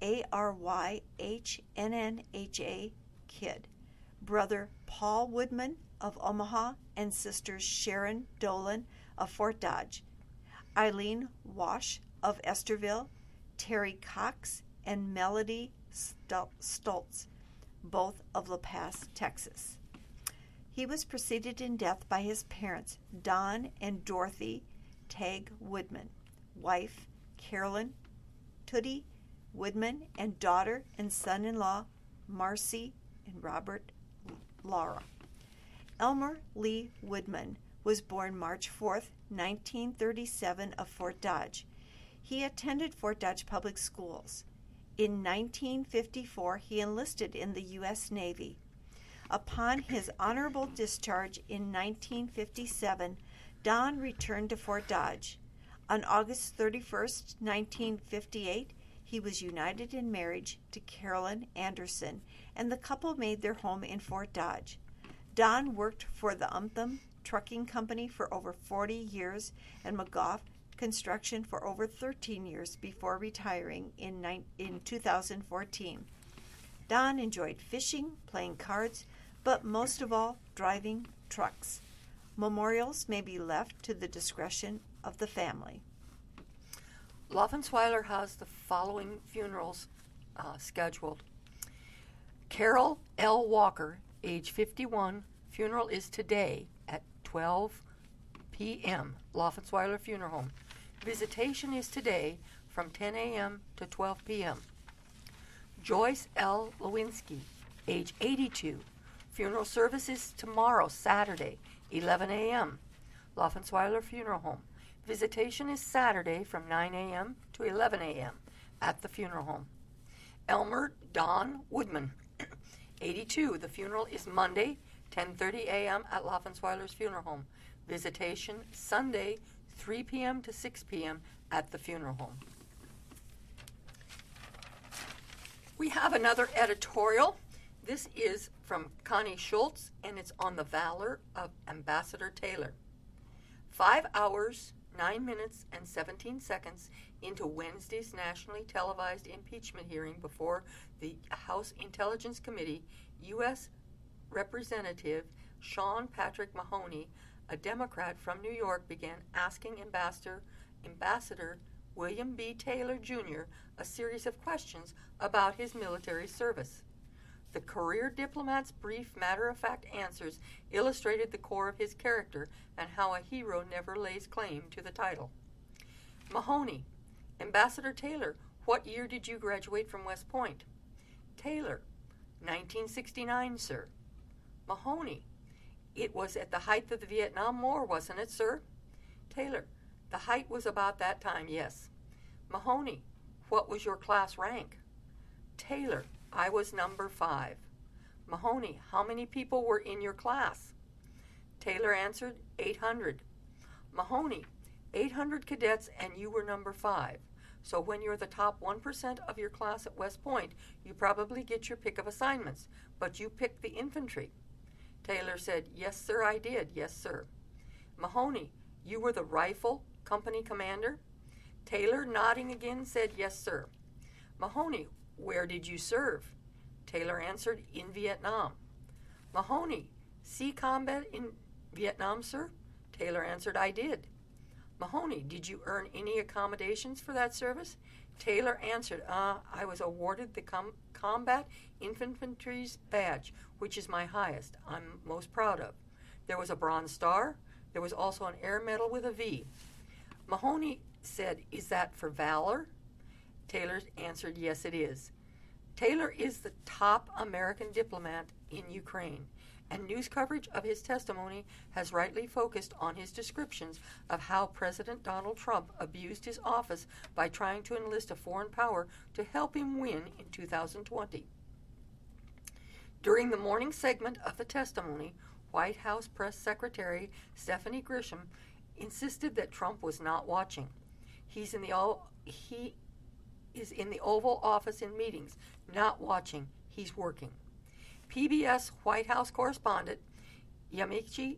Aryhnha, Kidd, brother Paul Woodman of Omaha, and sisters Sharon Dolan of Fort Dodge, Eileen Wash of Esterville, Terry Cox, and Melody Stoltz, both of La Paz, Texas. He was preceded in death by his parents, Don and Dorothy Tagg Woodman, wife Carolyn Tuddy Woodman, and daughter and son-in-law Marcy and Robert Laura. Elmer Lee Woodman was born March 4th, 1937, of Fort Dodge. He attended Fort Dodge Public Schools. In 1954, he enlisted in the U.S. Navy. Upon his honorable discharge in 1957, Don returned to Fort Dodge. On August 31st, 1958, he was united in marriage to Carolyn Anderson, and the couple made their home in Fort Dodge. Don worked for the Trucking Company for over 40 years and McGough Construction for over 13 years before retiring in 2014. Don enjoyed fishing, playing cards, but most of all, driving trucks. Memorials may be left to the discretion of the family. Laughensweiler has the following funerals scheduled. Carol L. Walker, age 51, funeral is today at 12 p.m. Laughensweiler Funeral Home. Visitation is today from 10 a.m. to 12 p.m. Joyce L. Lewinsky, age 82, funeral service is tomorrow, Saturday, 11 a.m. Laughensweiler Funeral Home. Visitation is Saturday from 9 a.m. to 11 a.m. at the funeral home. Elmer Don Woodman, 82. The funeral is Monday, 10:30 a.m. at Laughensweiler's Funeral Home. Visitation Sunday, 3 p.m. to 6 p.m. at the funeral home. We have another editorial. This is from Connie Schultz, and it's on the valor of Ambassador Taylor. 5 hours, 9 minutes, and 17 seconds into Wednesday's nationally televised impeachment hearing before the House Intelligence Committee, U.S. Representative Sean Patrick Mahoney, a Democrat from New York, began asking Ambassador William B. Taylor, Jr. a series of questions about his military service. The career diplomat's brief, matter-of-fact answers illustrated the core of his character and how a hero never lays claim to the title. Mahoney: Ambassador Taylor, what year did you graduate from West Point? Taylor: 1969, sir. Mahoney: It was at the height of the Vietnam War, wasn't it, sir? Taylor: The height was about that time, yes. Mahoney: What was your class rank? Taylor: I was number 5. Mahoney: How many people were in your class? Taylor answered, 800. Mahoney: 800 cadets and you were number 5. So when you're the top 1% of your class at West Point, you probably get your pick of assignments, but you picked the infantry. Taylor said, yes, sir, I did. Yes, sir. Mahoney: You were the rifle company commander? Taylor, nodding again, said, yes, sir. Mahoney: Where did you serve? Taylor answered, in Vietnam. Mahoney: Sea combat in Vietnam, sir? Taylor answered, I did. Mahoney: Did you earn any accommodations for that service? Taylor answered, I was awarded the Combat Infantry's badge, which is my highest, I'm most proud of. There was a Bronze Star. There was also an Air Medal with a V. Mahoney said, is that for valor? Taylor answered, yes, it is. Taylor is the top American diplomat in Ukraine, and news coverage of his testimony has rightly focused on his descriptions of how President Donald Trump abused his office by trying to enlist a foreign power to help him win in 2020. During the morning segment of the testimony, White House Press Secretary Stephanie Grisham insisted that Trump was not watching. He is in the Oval Office in meetings, not watching. He's working. PBS White House correspondent Yamiche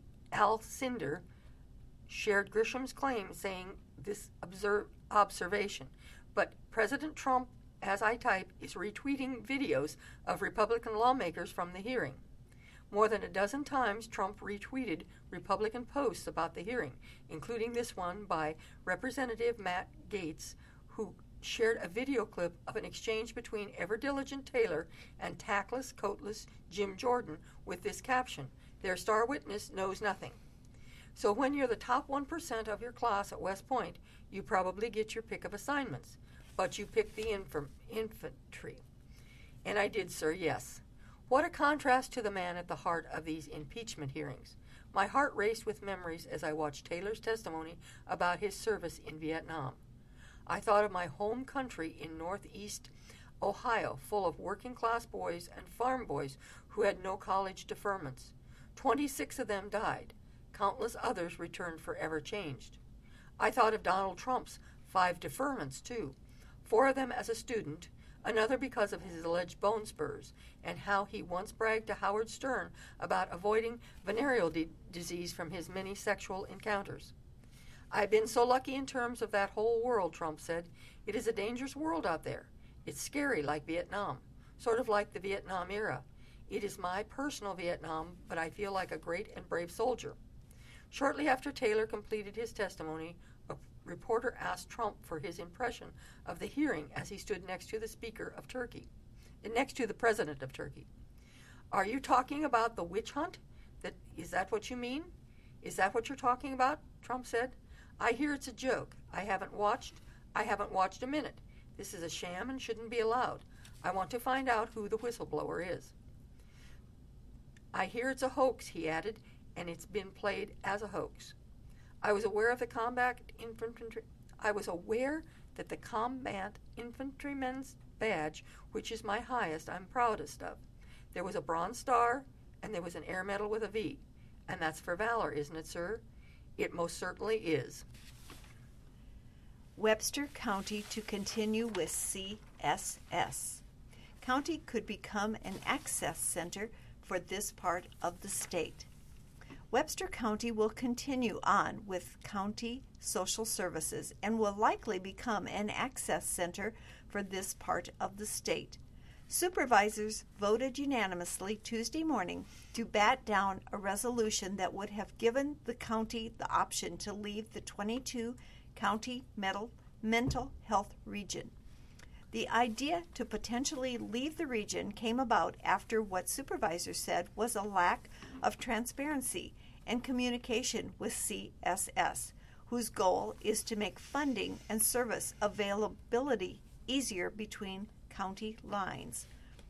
Alcindor shared Grisham's claim, saying this observation. But President Trump, as I type, is retweeting videos of Republican lawmakers from the hearing. More than a dozen times, Trump retweeted Republican posts about the hearing, including this one by Representative Matt Gaetz, who shared a video clip of an exchange between ever-diligent Taylor and tactless, coatless Jim Jordan with this caption, "Their star witness knows nothing." So when you're the top 1% of your class at West Point, you probably get your pick of assignments, but you pick the infantry. And I did, sir, yes. What a contrast to the man at the heart of these impeachment hearings. My heart raced with memories as I watched Taylor's testimony about his service in Vietnam. I thought of my home country in northeast Ohio, full of working-class boys and farm boys who had no college deferments. 26 of them died. Countless others returned forever changed. I thought of Donald Trump's 5 deferments, too, 4 of them as a student, another because of his alleged bone spurs, and how he once bragged to Howard Stern about avoiding venereal disease from his many sexual encounters. "I've been so lucky in terms of that whole world," Trump said. "It is a dangerous world out there. It's scary like Vietnam, sort of like the Vietnam era. It is my personal Vietnam, but I feel like a great and brave soldier." Shortly after Taylor completed his testimony, a reporter asked Trump for his impression of the hearing as he stood next to the president of Turkey. "Are you talking about the witch hunt? Is that what you mean? Is that what you're talking about?" Trump said. "I hear it's a joke. I haven't watched a minute. This is a sham and shouldn't be allowed. I want to find out who the whistleblower is." "I hear it's a hoax," he added, "and it's been played as a hoax. I was aware that the combat infantryman's badge, which is my highest, I'm proudest of. There was a Bronze Star, and there was an Air Medal with a V. And that's for valor, isn't it, sir? It most certainly is." Webster County to continue with CSS. County could become an access center for this part of the state. Webster County will continue on with county social services and will likely become an access center for this part of the state. Supervisors voted unanimously Tuesday morning to bat down a resolution that would have given the county the option to leave the 22-county mental health region. The idea to potentially leave the region came about after what supervisors said was a lack of transparency and communication with CSS, whose goal is to make funding and service availability easier between county lines.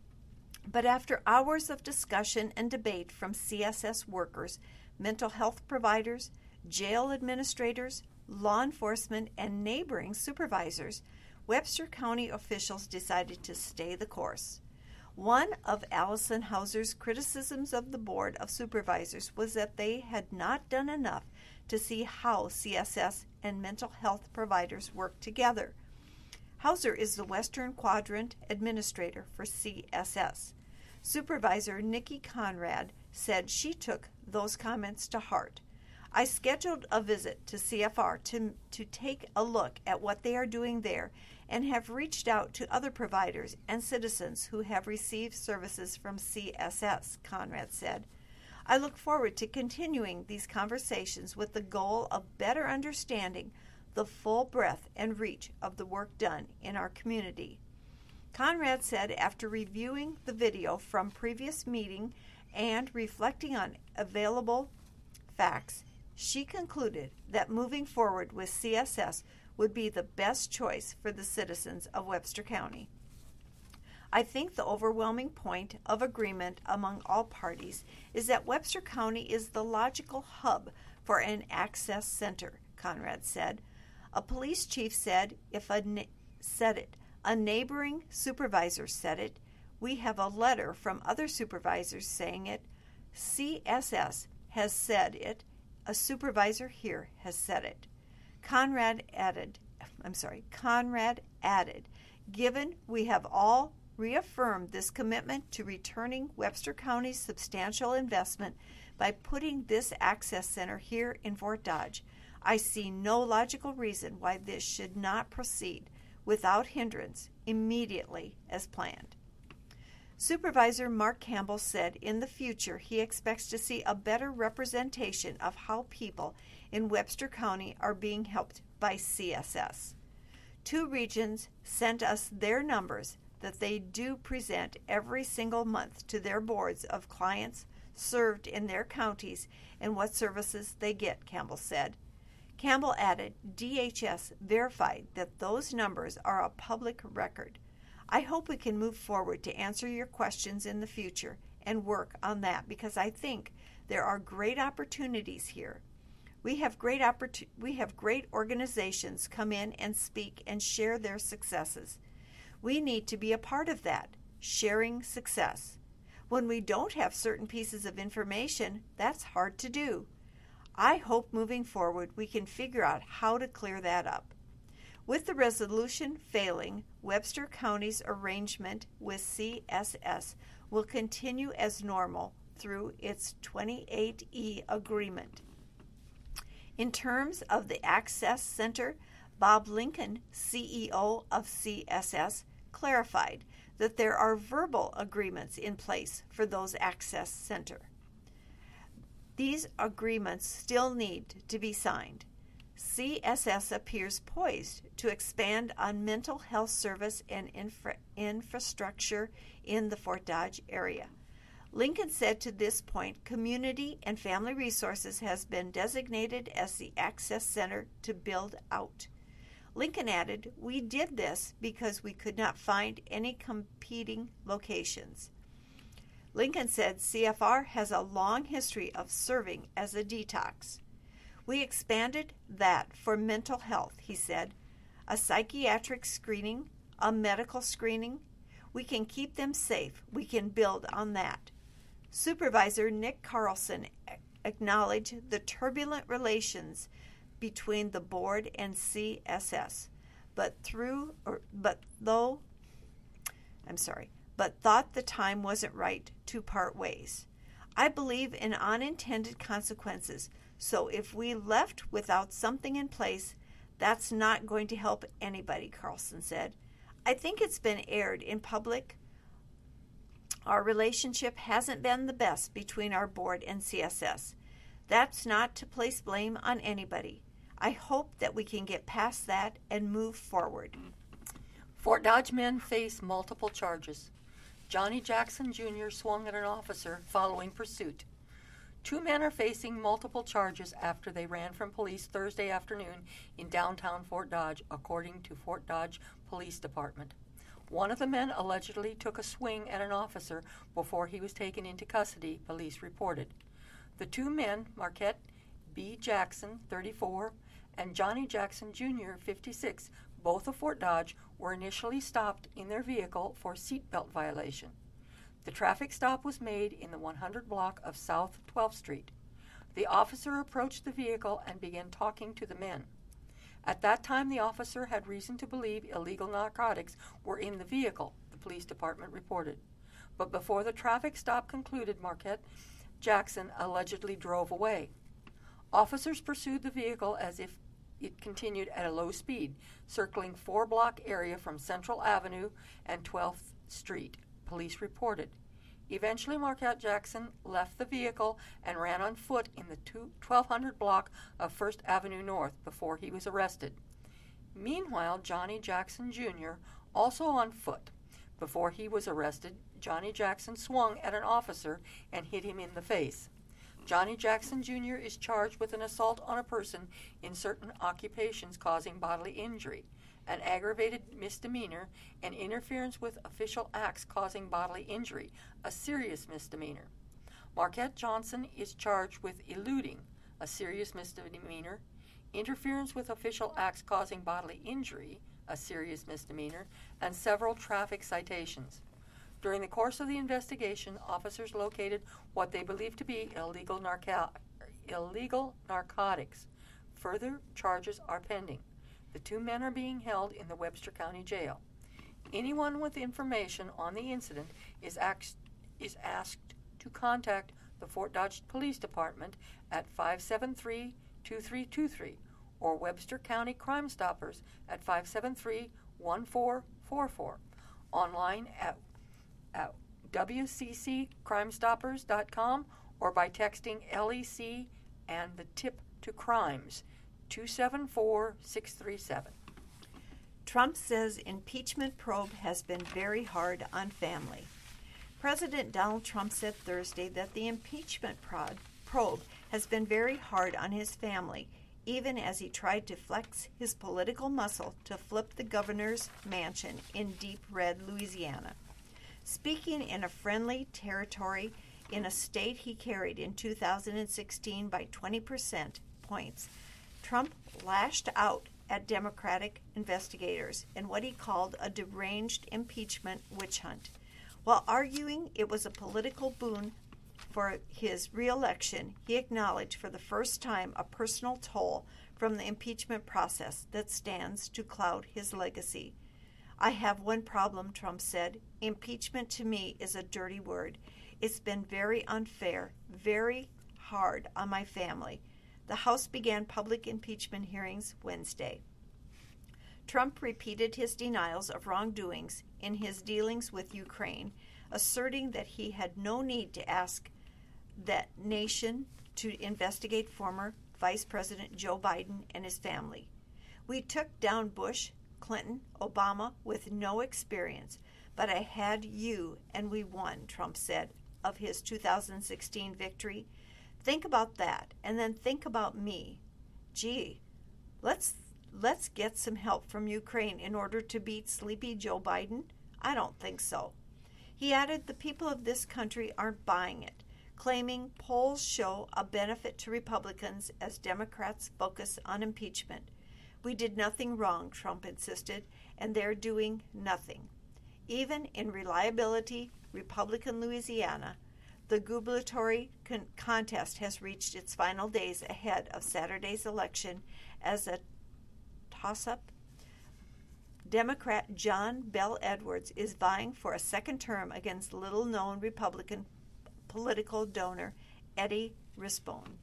But after hours of discussion and debate from CSS workers, mental health providers, jail administrators, law enforcement, and neighboring supervisors, Webster County officials decided to stay the course. One of Allison Hauser's criticisms of the Board of Supervisors was that they had not done enough to see how CSS and mental health providers work together. Hauser is the Western Quadrant Administrator for CSS. Supervisor Nikki Conrad said she took those comments to heart. "I scheduled a visit to CFR to take a look at what they are doing there and have reached out to other providers and citizens who have received services from CSS," Conrad said. "I look forward to continuing these conversations with the goal of better understanding the full breadth and reach of the work done in our community." Conrad said after reviewing the video from previous meeting and reflecting on available facts, she concluded that moving forward with CSS would be the best choice for the citizens of Webster County. "I think the overwhelming point of agreement among all parties is that Webster County is the logical hub for an access center," Conrad said. A police chief said a neighboring supervisor said it. We have a letter from other supervisors saying it. CSS has said it. A supervisor here has said it. Conrad added, "Given we have all reaffirmed this commitment to returning Webster County's substantial investment by putting this access center here in Fort Dodge, I see no logical reason why this should not proceed without hindrance immediately as planned. Supervisor Mark Campbell said in the future he expects to see a better representation of how people in Webster County are being helped by CSS. 2 regions sent us their numbers that they do present every single month to their boards of clients served in their counties and what services they get, Campbell said. Campbell added, DHS verified that those numbers are a public record. I hope we can move forward to answer your questions in the future and work on that because I think there are great opportunities here. We have great organizations come in and speak and share their successes. We need to be a part of that, sharing success. When we don't have certain pieces of information, that's hard to do. I hope moving forward we can figure out how to clear that up. With the resolution failing, Webster County's arrangement with CSS will continue as normal through its 28E agreement. In terms of the Access Center, Bob Lincoln, CEO of CSS, clarified that there are verbal agreements in place for those Access Center. These agreements still need to be signed. CSS appears poised to expand on mental health service and infrastructure in the Fort Dodge area. Lincoln said to this point, Community and Family Resources has been designated as the Access Center to build out. Lincoln added, we did this because we could not find any competing locations. Lincoln said CFR has a long history of serving as a detox. We expanded that for mental health, he said. A psychiatric screening, a medical screening. We can keep them safe. We can build on that. Supervisor Nick Carlson acknowledged the turbulent relations between the board and CSS, but thought the time wasn't right to part ways. I believe in unintended consequences, so if we left without something in place, that's not going to help anybody, Carlson said. I think it's been aired in public. Our relationship hasn't been the best between our board and CSS. That's not to place blame on anybody. I hope that we can get past that and move forward. Fort Dodge men face multiple charges. Johnny Jackson Jr. swung at an officer following pursuit. 2 men are facing multiple charges after they ran from police Thursday afternoon in downtown Fort Dodge, according to Fort Dodge Police Department. One of the men allegedly took a swing at an officer before he was taken into custody, police reported. The 2 men, Marquette B. Jackson, 34, and Johnny Jackson Jr., 56, both of Fort Dodge, were initially stopped in their vehicle for seatbelt violation. The traffic stop was made in the 100 block of South 12th Street. The officer approached the vehicle and began talking to the men. At that time, the officer had reason to believe illegal narcotics were in the vehicle, the police department reported. But before the traffic stop concluded, Marquette Jackson allegedly drove away. Officers pursued the vehicle as if it continued at a low speed, circling 4-block area from Central Avenue and 12th Street, police reported. Eventually, Marquette Jackson left the vehicle and ran on foot in the 1200 block of First Avenue North before he was arrested. Meanwhile, Johnny Jackson Jr., also on foot. Before he was arrested, Johnny Jackson swung at an officer and hit him in the face. Johnny Jackson Jr. is charged with an assault on a person in certain occupations causing bodily injury, an aggravated misdemeanor, and interference with official acts causing bodily injury, a serious misdemeanor. Marquette Johnson is charged with eluding, a serious misdemeanor, interference with official acts causing bodily injury, a serious misdemeanor, and several traffic citations. During the course of the investigation, officers located what they believe to be illegal narcotics. Further charges are pending. The 2 men are being held in the Webster County Jail. Anyone with information on the incident is asked to contact the Fort Dodge Police Department at 573-2323 or Webster County Crime Stoppers at 1444. Online at wcccrimestoppers.com or by texting LEC and the tip to crimes 274-637. Trump says impeachment probe has been very hard on family. President Donald Trump said Thursday that the impeachment probe has been very hard on his family, even as he tried to flex his political muscle to flip the governor's mansion in deep red Louisiana. Speaking in a friendly territory in a state he carried in 2016 by 20% points, Trump lashed out at Democratic investigators in what he called a deranged impeachment witch hunt. While arguing it was a political boon for his re-election, he acknowledged for the first time a personal toll from the impeachment process that stands to cloud his legacy. I have one problem, Trump said. Impeachment to me is a dirty word. It's been very unfair, very hard on my family. The House began public impeachment hearings Wednesday. Trump repeated his denials of wrongdoings in his dealings with Ukraine, asserting that he had no need to ask that nation to investigate former Vice President Joe Biden and his family. We took down Bush, Clinton, Obama with no experience, but I had you and we won, Trump said of his 2016 victory. Think about that, and then think about me. Gee, let's get some help from Ukraine in order to beat sleepy Joe Biden? I don't think so. He added the people of this country aren't buying it, claiming polls show a benefit to Republicans as Democrats focus on impeachment. We did nothing wrong, Trump insisted, and they're doing nothing. Even in reliability, Republican Louisiana, the gubernatorial contest has reached its final days ahead of Saturday's election as a toss-up. Democrat John Bel Edwards is vying for a second term against little-known Republican political donor Eddie Rispone.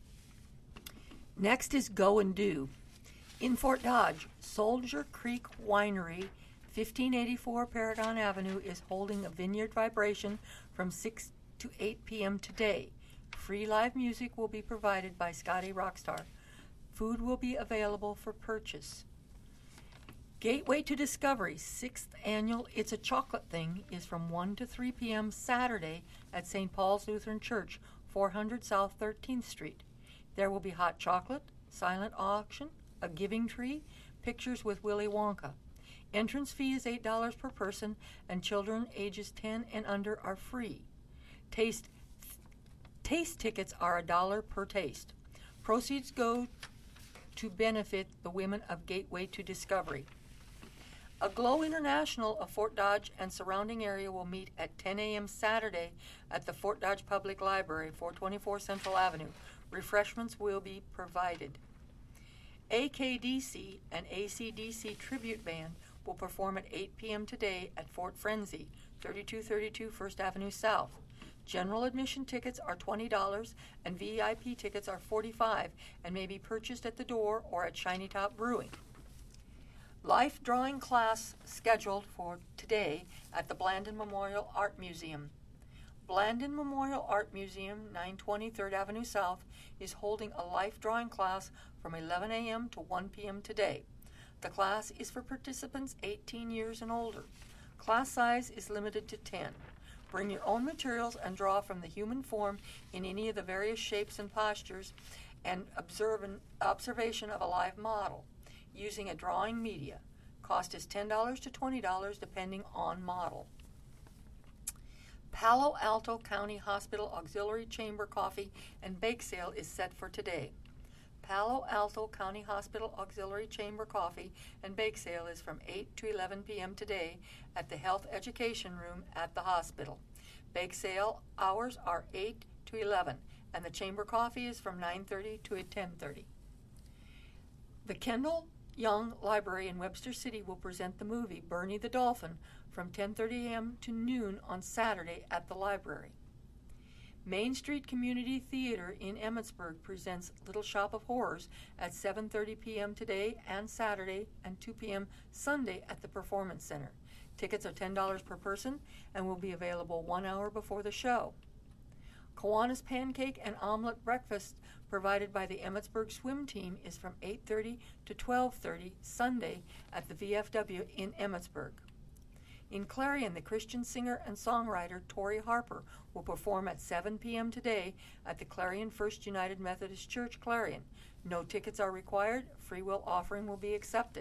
Next is Go and Do. In Fort Dodge, Soldier Creek Winery, 1584 Paragon Avenue, is holding a vineyard vibration from 6 to 8 p.m. today. Free live music will be provided by Scotty Rockstar. Food will be available for purchase. Gateway to Discovery, 6th annual It's a Chocolate Thing, is from 1 to 3 p.m. Saturday at St. Paul's Lutheran Church, 400 South 13th Street. There will be hot chocolate, silent auction, a giving tree, pictures with Willy Wonka. Entrance fee is $8 per person, and children ages 10 and under are free. Taste tickets are $1 per taste. Proceeds go to benefit the women of Gateway to Discovery. Aglow International of Fort Dodge and surrounding area will meet at 10 a.m. Saturday at the Fort Dodge Public Library, 424 Central Avenue. Refreshments will be provided. AKDC and ACDC Tribute Band will perform at 8 p.m. today at Fort Frenzy, 3232 First Avenue South. General admission tickets are $20 and VIP tickets are $45 and may be purchased at the door or at Shiny Top Brewing. Life drawing class scheduled for today at the Blandon Memorial Art Museum. Blandon Memorial Art Museum, 920 3rd Avenue South, is holding a life drawing class from 11 a.m. to 1 p.m. today. The class is for participants 18 years and older. Class size is limited to 10. Bring your own materials and draw from the human form in any of the various shapes and postures and observation of a live model using a drawing media. Cost is $10 to $20 depending on model. Palo Alto County Hospital Auxiliary Chamber Coffee and Bake Sale is set for today. Palo Alto County Hospital Auxiliary Chamber Coffee and Bake Sale is from 8 to 11 p.m. today at the Health Education Room at the hospital. Bake Sale hours are 8 to 11, and the Chamber Coffee is from 9:30 to 10:30. The Kendall Young Library in Webster City will present the movie Bernie the Dolphin from 10:30 a.m. to noon on Saturday at the library. Main Street Community Theater in Emmitsburg presents Little Shop of Horrors at 7:30 p.m. today and Saturday, and 2 p.m. Sunday at the Performance Center. Tickets are $10 per person and will be available 1 hour before the show. Kiwanis Pancake and Omelet Breakfast provided by the Emmitsburg Swim Team is from 8:30 to 12:30 Sunday at the VFW in Emmitsburg. In Clarion, the Christian singer and songwriter Tori Harper will perform at 7 p.m. today at the Clarion First United Methodist Church, Clarion. No tickets are required. Free will offering will be accepted.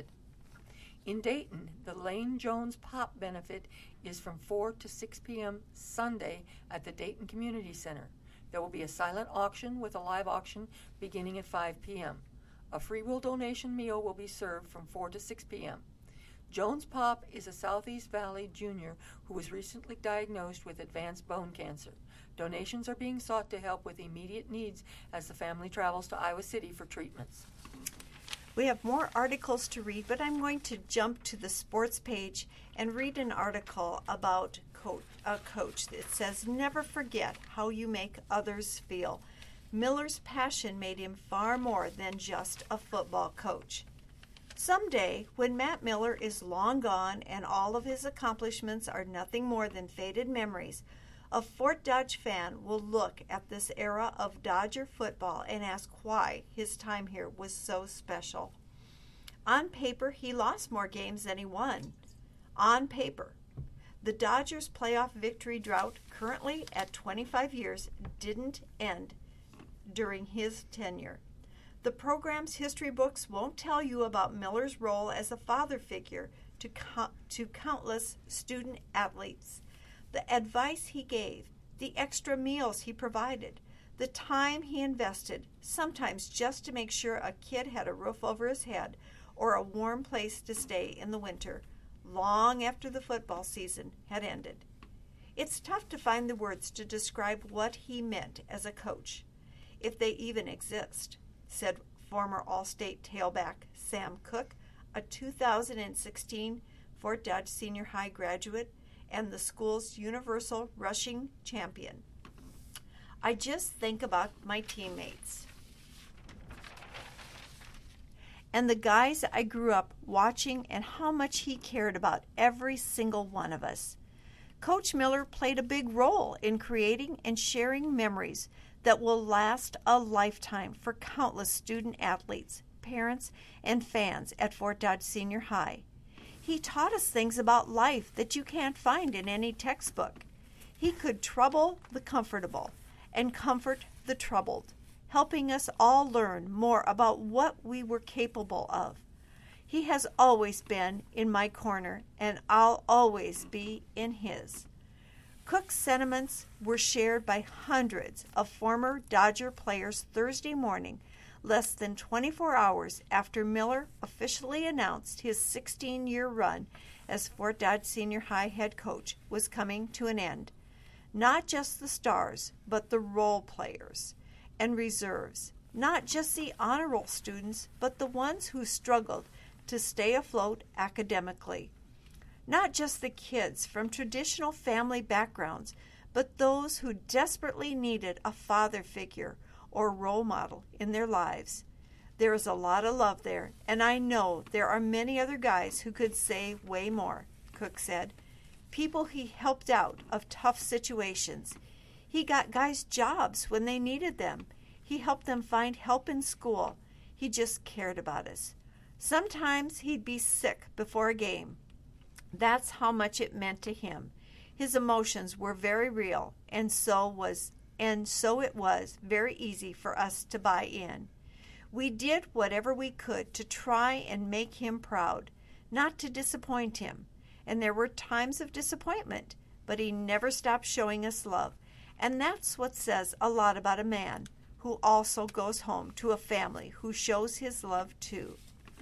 In Dayton, the Lane Jones Pop Benefit is from 4 to 6 p.m. Sunday at the Dayton Community Center. There will be a silent auction with a live auction beginning at 5 p.m. A free will donation meal will be served from 4 to 6 p.m. Jones Pop is a Southeast Valley junior who was recently diagnosed with advanced bone cancer. Donations are being sought to help with immediate needs as the family travels to Iowa City for treatments. We have more articles to read, but I'm going to jump to the sports page and read an article about a coach that says, "Never forget how you make others feel." Miller's passion made him far more than just a football coach. Someday, when Matt Miller is long gone and all of his accomplishments are nothing more than faded memories, a Fort Dodge fan will look at this era of Dodger football and ask why his time here was so special. On paper, he lost more games than he won. On paper. The Dodgers' playoff victory drought, currently at 25 years, didn't end during his tenure. The program's history books won't tell you about Miller's role as a father figure to countless student athletes, the advice he gave, the extra meals he provided, the time he invested, sometimes just to make sure a kid had a roof over his head or a warm place to stay in the winter, long after the football season had ended. It's tough to find the words to describe what he meant as a coach, if they even exist, said former All-State tailback Sam Cook, a 2016 Fort Dodge Senior High graduate and the school's universal rushing champion. "I just think about my teammates and the guys I grew up watching and how much he cared about every single one of us. Coach Miller played a big role in creating and sharing memories that will last a lifetime for countless student athletes, parents, and fans at Fort Dodge Senior High. He taught us things about life that you can't find in any textbook. He could trouble the comfortable and comfort the troubled, helping us all learn more about what we were capable of. He has always been in my corner, and I'll always be in his." Cook's sentiments were shared by hundreds of former Dodger players Thursday morning, less than 24 hours after Miller officially announced his 16-year run as Fort Dodge Senior High head coach was coming to an end. Not just the stars, but the role players and reserves. Not just the honor roll students, but the ones who struggled to stay afloat academically. Not just the kids from traditional family backgrounds, but those who desperately needed a father figure or role model in their lives. There is a lot of love there, and I know there are many other guys who could say way more, Cook said. People he helped out of tough situations. He got guys jobs when they needed them. He helped them find help in school. He just cared about us. Sometimes he'd be sick before a game. That's how much it meant to him. His emotions were very real, and so it was very easy for us to buy in. We did whatever we could to try and make him proud, not to disappoint him. And there were times of disappointment, but he never stopped showing us love. And that's what says a lot about a man who also goes home to a family who shows his love too.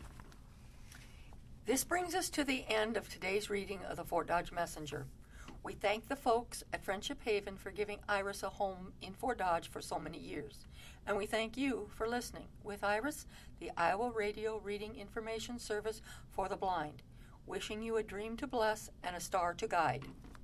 This brings us to the end of today's reading of the Fort Dodge Messenger. We thank the folks at Friendship Haven for giving Iris a home in Fort Dodge for so many years. And we thank you for listening. With Iris, the Iowa Radio Reading Information Service for the Blind. Wishing you a dream to bless and a star to guide.